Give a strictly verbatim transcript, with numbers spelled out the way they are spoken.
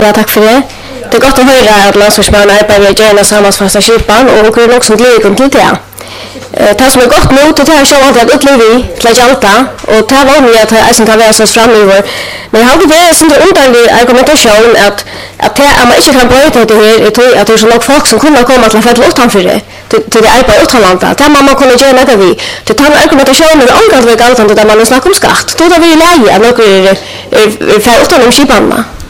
Ja, tack för det. Det är gott att höra att landsförsmännen arbetar med gärna sammansfasta skipan och är också glädje till det. Det som är gott nu, det är så att upplever till att hjälpa och det var med att jag kan vara så framöver. Men jag har det är sån underlig argumentation att att det är man inte kan bryta det här är tror att det är så nog folk som kommer komma till för att utanför det till det arbetar utomlands. Det man man kunna göra något vi. Det tar argumentationen om att vi går utan det man snackar om skatt. Då där vi lägger några för utomlands skipan.